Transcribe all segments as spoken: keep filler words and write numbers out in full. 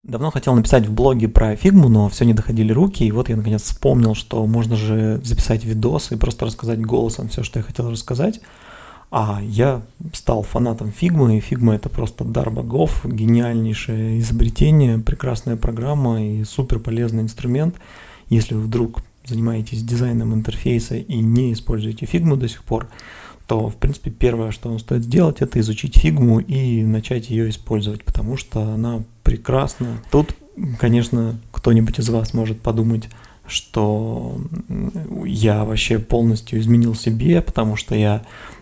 Давно хотел написать в блоге про фигму, но все не доходили руки, и вот я наконец вспомнил, что можно же записать видос и просто рассказать голосом все, что я хотел рассказать. А я стал фанатом фигмы, и фигма — это просто дар богов, гениальнейшее изобретение, прекрасная программа и супер полезный инструмент. Если вы вдруг занимаетесь дизайном интерфейса и не используете фигму до сих пор, то, в принципе, первое, что вам стоит сделать, это изучить фигму и начать ее использовать, потому что она прекрасна. Тут, конечно, кто-нибудь из вас может подумать, что я вообще полностью изменил себе, потому что я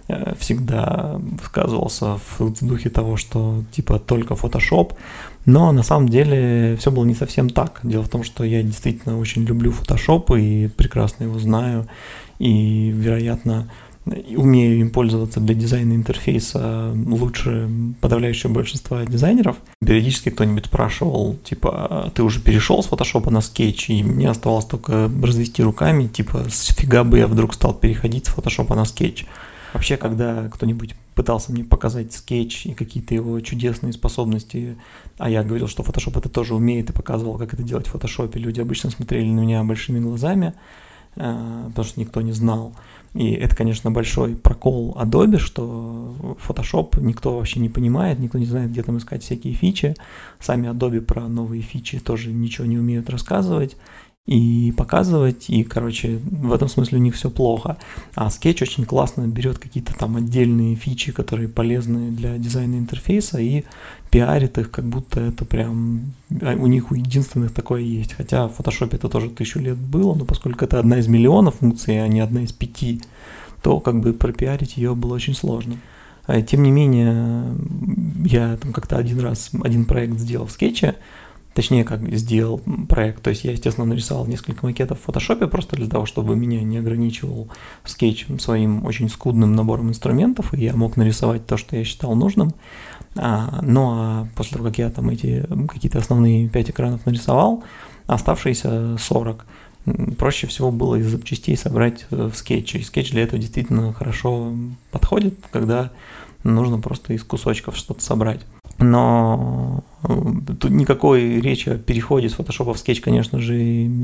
всегда высказывался в духе того, что типа только Photoshop, но на самом деле все было не совсем так. Дело в том, что я действительно очень люблю Photoshop и прекрасно его знаю, и, вероятно, умею им пользоваться для дизайна интерфейса лучше подавляющего большинства дизайнеров. Периодически кто-нибудь спрашивал, типа, ты уже перешел с Photoshop на Sketch, и мне оставалось только развести руками, типа, сфига бы я вдруг стал переходить с Photoshop на Sketch. Вообще, когда кто-нибудь пытался мне показать Sketch и какие-то его чудесные способности, а я говорил, что Photoshop это тоже умеет, и показывал, как это делать в Photoshop, люди обычно смотрели на меня большими глазами, потому что никто не знал. И это, конечно, большой прокол Adobe, что Photoshop никто вообще не понимает, никто не знает, где там искать всякие фичи. Сами Adobe про новые фичи тоже ничего не умеют рассказывать и показывать, и, короче, в этом смысле у них все плохо. А Sketch очень классно берет какие-то там отдельные фичи, которые полезны для дизайна интерфейса, и пиарит их, как будто это прям у них у единственных такое есть. Хотя в Photoshop это тоже тысячу лет было, но поскольку это одна из миллионов функций, а не одна из пяти, то как бы пропиарить ее было очень сложно. Тем не менее, я там как-то один раз один проект сделал в скетче, точнее, как сделал проект, то есть я, естественно, нарисовал несколько макетов в Photoshop просто для того, чтобы меня не ограничивал Sketch своим очень скудным набором инструментов, и я мог нарисовать то, что я считал нужным. А, ну а после того, как я там эти какие-то основные пять экранов нарисовал, оставшиеся сорок проще всего было из запчастей собрать в Sketch. И Sketch для этого действительно хорошо подходит, когда нужно просто из кусочков что-то собрать. Но тут никакой речи о переходе с Photoshop в Sketch, конечно же,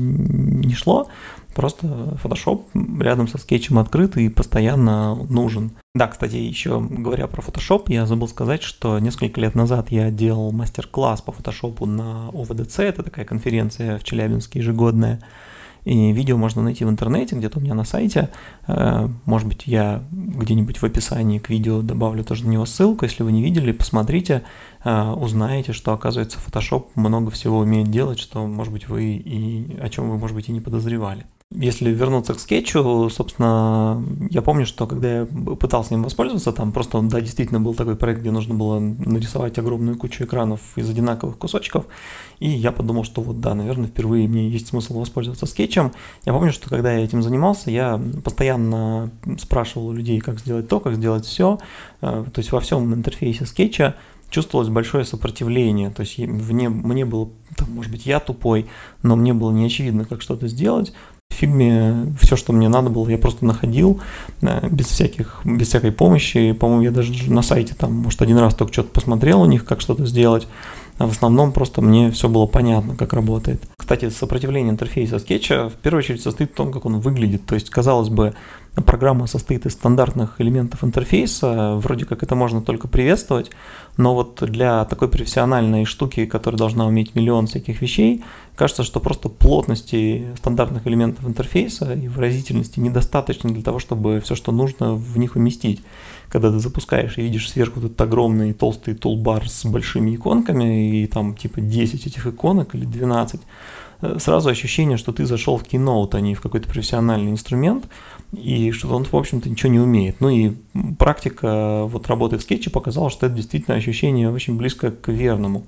не шло. Просто Photoshop рядом со Sketch'ем открыт и постоянно нужен. Да, кстати, еще говоря про Photoshop, я забыл сказать, что несколько лет назад я делал мастер-класс по Photoshop на о вэ дэ цэ, это такая конференция в Челябинске ежегодная. И видео можно найти в интернете, где-то у меня на сайте. Может быть, я где-нибудь в описании к видео добавлю тоже на него ссылку. Если вы не видели, посмотрите, узнаете, что, оказывается, Photoshop много всего умеет делать, что, может быть, вы и о чем вы, может быть, и не подозревали. Если вернуться к скетчу, собственно, я помню, что когда я пытался им воспользоваться, там просто, да, действительно был такой проект, где нужно было нарисовать огромную кучу экранов из одинаковых кусочков, и я подумал, что вот да, наверное, впервые мне есть смысл воспользоваться скетчем. Я помню, что когда я этим занимался, я постоянно спрашивал у людей, как сделать то, как сделать все, то есть во всем интерфейсе скетча чувствовалось большое сопротивление, то есть мне, мне было, там, может быть, я тупой, но мне было не очевидно, как что-то сделать. В фигме все, что мне надо было, я просто находил без всяких, без всякой помощи. По-моему, я даже на сайте там, может, один раз только что-то посмотрел у них, как что-то сделать. А в основном просто мне все было понятно, как работает. Кстати, сопротивление интерфейса скетча в первую очередь состоит в том, как он выглядит. То есть, казалось бы, программа состоит из стандартных элементов интерфейса, вроде как это можно только приветствовать, но вот для такой профессиональной штуки, которая должна уметь миллион всяких вещей, кажется, что просто плотности стандартных элементов интерфейса и выразительности недостаточно для того, чтобы все, что нужно, в них уместить. Когда ты запускаешь и видишь сверху этот огромный толстый тулбар с большими иконками, и там типа десять этих иконок или двенадцать, сразу ощущение, что ты зашел в Keynote, а не в какой-то профессиональный инструмент, и что он, в общем-то, ничего не умеет. Ну и практика вот работы в скетче показала, что это действительно ощущение очень близко к верному.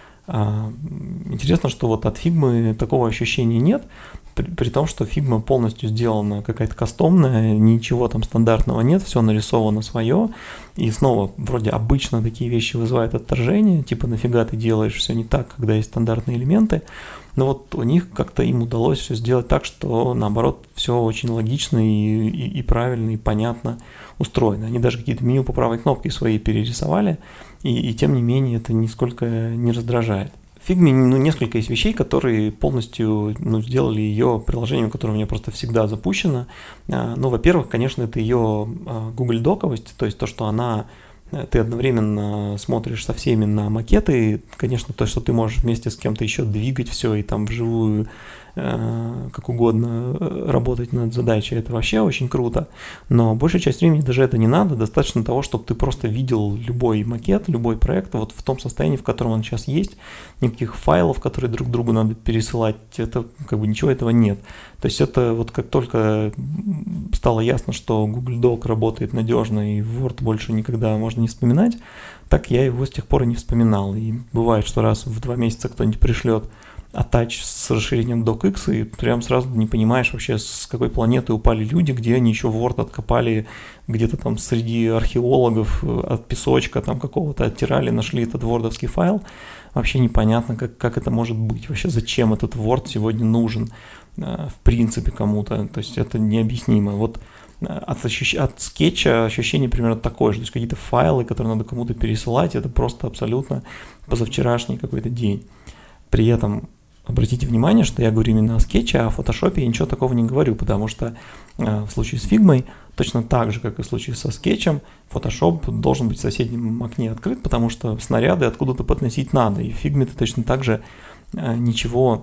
Интересно, что вот от фигмы такого ощущения нет, при, при том, что фигма полностью сделана какая-то кастомная, ничего там стандартного нет, все нарисовано свое, и снова, вроде обычно такие вещи вызывают отторжение, типа нафига ты делаешь все не так, когда есть стандартные элементы, но вот у них как-то им удалось все сделать так, что наоборот все очень логично и, и, и правильно, и понятно устроено. Они даже какие-то меню по правой кнопке свои перерисовали, и, и тем не менее это нисколько не раздражает. в Figma ну, несколько есть вещей, которые полностью ну, сделали ее приложением, которое у меня просто всегда запущено. Ну, во-первых, конечно, это ее Google Доковость, то есть то, что она ты одновременно смотришь со всеми на макеты, конечно, то, что ты можешь вместе с кем-то еще двигать все и там вживую э, как угодно работать над задачей, это вообще очень круто, но большая часть времени даже это не надо, достаточно того, чтобы ты просто видел любой макет, любой проект вот в том состоянии, в котором он сейчас есть, никаких файлов, которые друг другу надо пересылать, это как бы ничего этого нет. То есть это вот как только стало ясно, что Google Doc работает надежно и Word больше никогда можно не вспоминать, так я его с тех пор и не вспоминал. И бывает, что раз в два месяца кто-нибудь пришлет attach с расширением docx, и прям сразу не понимаешь вообще, с какой планеты упали люди, где они еще Word откопали, где-то там среди археологов от песочка там какого-то оттирали, нашли этот вордовский файл. Вообще непонятно, как, как это может быть, вообще зачем этот Word сегодня нужен в принципе кому-то, то есть это необъяснимо. Вот от, ощущ... от скетча ощущение примерно такое же, то есть какие-то файлы, которые надо кому-то пересылать, это просто абсолютно позавчерашний какой-то день. При этом обратите внимание, что я говорю именно о скетче, а о фотошопе я ничего такого не говорю, потому что э, в случае с Figma точно так же, как и в случае со скетчем, Photoshop должен быть в соседнем окне открыт, потому что снаряды откуда-то подносить надо, и в Figma ты точно так же э, ничего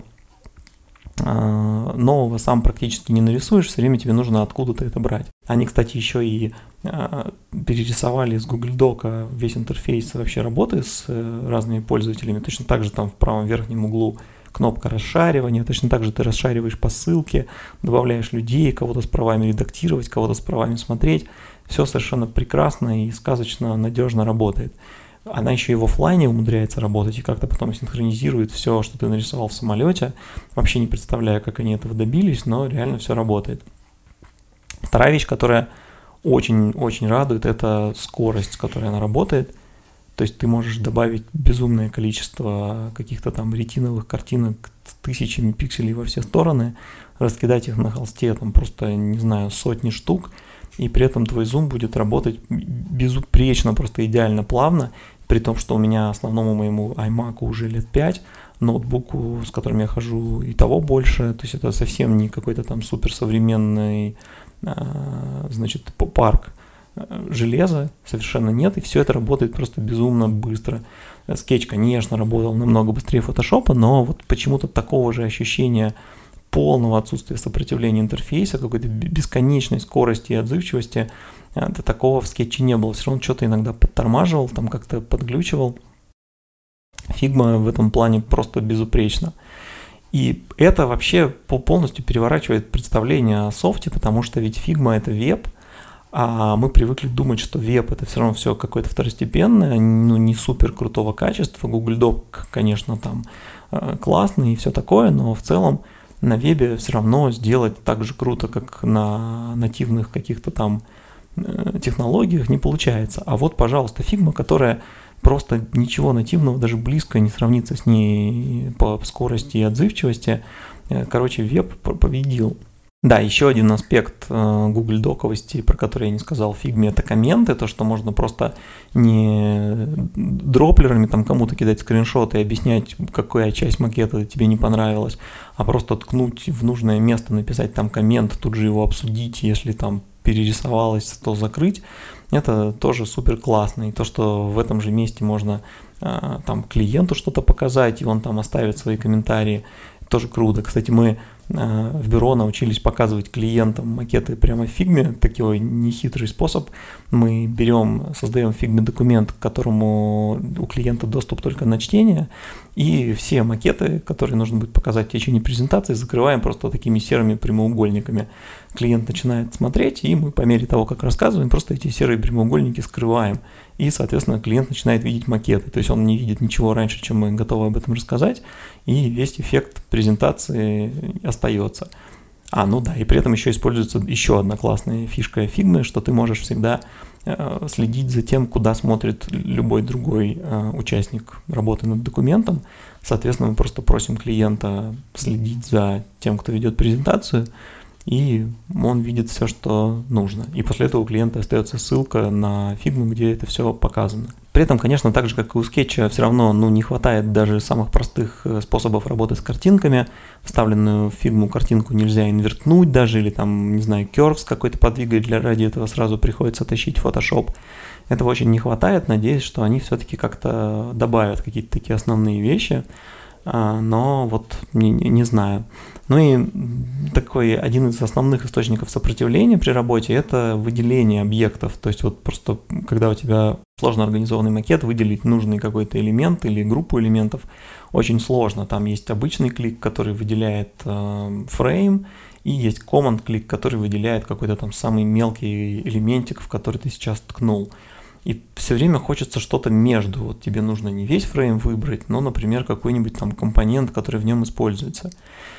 нового сам практически не нарисуешь, все время тебе нужно откуда-то это брать. Они, кстати, еще и э, перерисовали с Google Doc весь интерфейс вообще работы с э, разными пользователями. Точно так же там в правом верхнем углу кнопка расшаривания, точно так же ты расшариваешь по ссылке, добавляешь людей, кого-то с правами редактировать, кого-то с правами смотреть. Все совершенно прекрасно и сказочно надежно работает. Она еще и в офлайне умудряется работать и как-то потом синхронизирует все, что ты нарисовал в самолете. Вообще не представляю, как они этого добились, но реально все работает. Вторая вещь, которая очень-очень радует, это скорость, с которой она работает. То есть ты можешь добавить безумное количество каких-то там ретиновых картинок с тысячами пикселей во все стороны, раскидать их на холсте, там просто, не знаю, сотни штук, и при этом твой зум будет работать безупречно, просто идеально плавно, при том, что у меня основному моему iMac уже лет пять, ноутбуку, с которым я хожу, и того больше, то есть это совсем не какой-то там суперсовременный, значит, парк железа, совершенно нет, и все это работает просто безумно быстро. Sketch, конечно, работал намного быстрее Photoshop, но вот почему-то такого же ощущения полного отсутствия сопротивления интерфейса, какой-то бесконечной скорости и отзывчивости, до такого в скетче не было. Все равно что-то иногда подтормаживал, там как-то подглючивал. Figma в этом плане просто безупречно. И это вообще полностью переворачивает представление о софте, потому что ведь Figma — это веб, а мы привыкли думать, что веб — это все равно все какое-то второстепенное, ну, не супер крутого качества. Google Doc, конечно, там классный и все такое, но в целом на вебе все равно сделать так же круто, как на нативных каких-то там технологиях, не получается. А вот, пожалуйста, Figma, которая просто ничего нативного, даже близко не сравнится с ней по скорости и отзывчивости. Короче, веб победил. Да, еще один аспект Google Доковости, про который я не сказал в Figma, это комменты, то, что можно просто не дроплерами там кому-то кидать скриншоты и объяснять, какая часть макета тебе не понравилась, а просто ткнуть в нужное место, написать там коммент, тут же его обсудить, если там перерисовалось, то закрыть. Это тоже супер классно. И то, что в этом же месте можно там клиенту что-то показать, и он там оставит свои комментарии, тоже круто. Кстати, мы в бюро научились показывать клиентам макеты прямо в Figma, такой нехитрый способ. Мы берем, создаем в Figma документ, к которому у клиента доступ только на чтение, и все макеты, которые нужно будет показать в течение презентации, закрываем просто такими серыми прямоугольниками. Клиент начинает смотреть, и мы по мере того, как рассказываем, просто эти серые прямоугольники скрываем. И, соответственно, клиент начинает видеть макеты. То есть он не видит ничего раньше, чем мы готовы об этом рассказать, и весь эффект презентации остается. А, ну да, и при этом еще используется еще одна классная фишка Figma, что ты можешь всегда э, следить за тем, куда смотрит любой другой э, участник работы над документом. Соответственно, мы просто просим клиента следить за тем, кто ведет презентацию, и он видит все, что нужно. И после этого у клиента остается ссылка на Figma, где это все показано. При этом, конечно, так же, как и у скетча, все равно ну, не хватает даже самых простых способов работы с картинками. Вставленную в Figma картинку нельзя инвертнуть даже, или там, не знаю, curves какой-то подвигать, для ради этого сразу приходится тащить Photoshop. Этого очень не хватает, надеюсь, что они все-таки как-то добавят какие-то такие основные вещи, но вот не, не знаю. Ну и такой один из основных источников сопротивления при работе – это выделение объектов. То есть вот просто когда у тебя сложно организованный макет, выделить нужный какой-то элемент или группу элементов очень сложно. Там есть обычный клик, который выделяет э, фрейм, и есть command клик, который выделяет какой-то там самый мелкий элементик, в который ты сейчас ткнул. И все время хочется что-то между. Вот тебе нужно не весь фрейм выбрать, но, например, какой-нибудь там компонент, который в нем используется.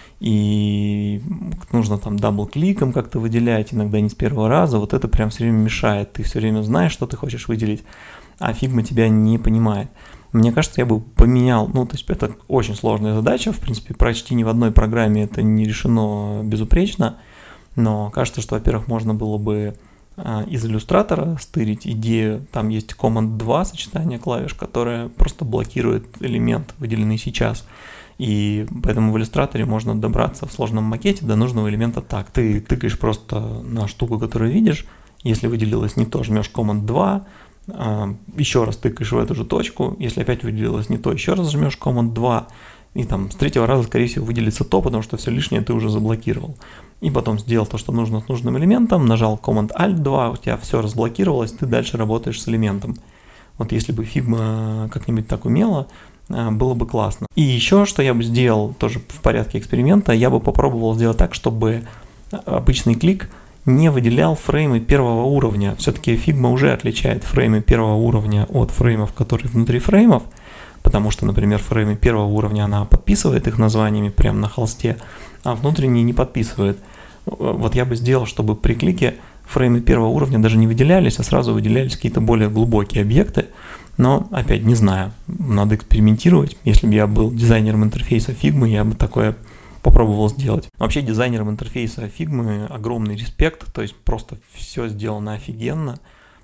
И нужно там дабл-кликом как-то выделять, иногда не с первого раза. Вот это прям все время мешает. Ты все время знаешь, что ты хочешь выделить, а Figma тебя не понимает. Мне кажется, я бы поменял, ну, то есть это очень сложная задача, в принципе, почти ни в одной программе это не решено безупречно, но кажется, что, во-первых, можно было бы из иллюстратора стырить идею, там есть команд два сочетание клавиш, которое просто блокирует элемент, выделенный сейчас. И поэтому в иллюстраторе можно добраться в сложном макете до нужного элемента так. Ты тыкаешь просто на штуку, которую видишь, если выделилось не то, жмешь команд два, еще раз тыкаешь в эту же точку, если опять выделилось не то, еще раз жмешь команд два, и там с третьего раза, скорее всего, выделится то, потому что все лишнее ты уже заблокировал. И потом сделал то, что нужно с нужным элементом, нажал команд альт два, у тебя все разблокировалось, ты дальше работаешь с элементом. Вот если бы Figma как-нибудь так умела, было бы классно. И еще, что я бы сделал, тоже в порядке эксперимента, я бы попробовал сделать так, чтобы обычный клик не выделял фреймы первого уровня. Все-таки Figma уже отличает фреймы первого уровня от фреймов, которые внутри фреймов, потому что, например, фреймы первого уровня она подписывает их названиями прямо на холсте, а внутренние не подписывает. Вот я бы сделал, чтобы при клике фреймы первого уровня даже не выделялись, а сразу выделялись какие-то более глубокие объекты. Но, опять, не знаю, надо экспериментировать. Если бы я был дизайнером интерфейса Figma, я бы такое попробовал сделать. Вообще, дизайнерам интерфейса Figma огромный респект, то есть просто все сделано офигенно.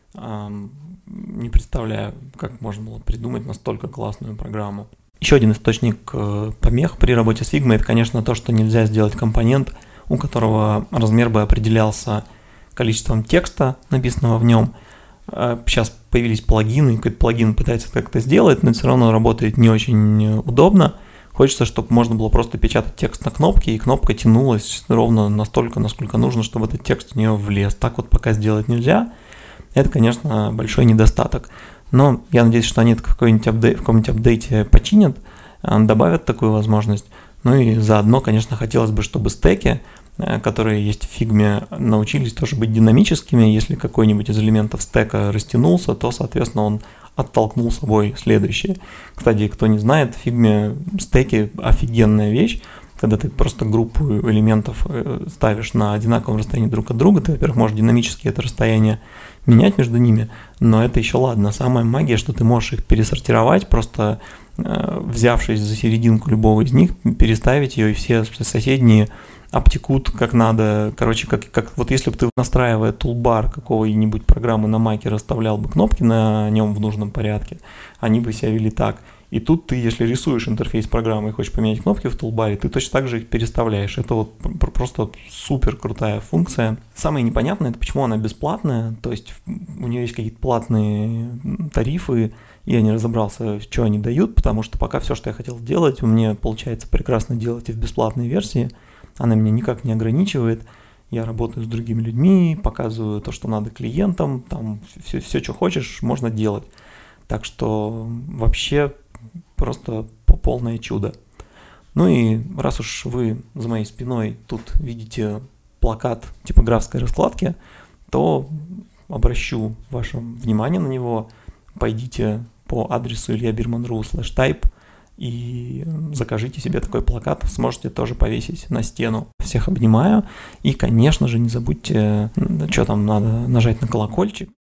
Не представляю, как можно было придумать настолько классную программу. Еще один источник помех при работе с Figma – это, конечно, то, что нельзя сделать компонент, у которого размер бы определялся количеством текста, написанного в нем. Сейчас появились плагины, какой-то плагин пытается как-то сделать, но все равно работает не очень удобно. Хочется, чтобы можно было просто печатать текст на кнопке, и кнопка тянулась ровно настолько, насколько нужно, чтобы этот текст в нее влез. Так вот пока сделать нельзя. Это, конечно, большой недостаток. Но я надеюсь, что они это в какой-нибудь апдейт, в каком-нибудь апдейте починят, добавят такую возможность. Ну и заодно, конечно, хотелось бы, чтобы стеки, которые есть в Figma, научились тоже быть динамическими. Если какой-нибудь из элементов стека растянулся, то, соответственно, он оттолкнул собой следующее. Кстати, кто не знает, в Figma стеки офигенная вещь. Когда ты просто группу элементов ставишь на одинаковом расстоянии друг от друга, ты, во-первых, можешь динамически это расстояние менять между ними, но это еще ладно. Самая магия, что ты можешь их пересортировать, просто э, взявшись за серединку любого из них, переставить ее, и все соседние обтекут как надо. Короче, как, как вот если бы ты, настраивая тулбар какого-нибудь программы на маке, расставлял бы кнопки на нем в нужном порядке, они бы себя вели так. И тут ты, если рисуешь интерфейс программы и хочешь поменять кнопки в тулбаре, ты точно так же их переставляешь. Это вот просто супер крутая функция. Самое непонятное, это почему она бесплатная. То есть у нее есть какие-то платные тарифы, и я не разобрался, что они дают, потому что пока все, что я хотел сделать, у меня получается прекрасно делать и в бесплатной версии. Она меня никак не ограничивает. Я работаю с другими людьми, показываю то, что надо клиентам, там все, все что хочешь, можно делать. Так что вообще просто полное чудо. Ну и раз уж вы за моей спиной тут видите плакат типографской раскладки, то обращу ваше внимание на него. Пойдите по адресу илья бирман точка ру слэш тайп и закажите себе такой плакат. Сможете тоже повесить на стену. Всех обнимаю. И, конечно же, не забудьте, что там надо нажать на колокольчик.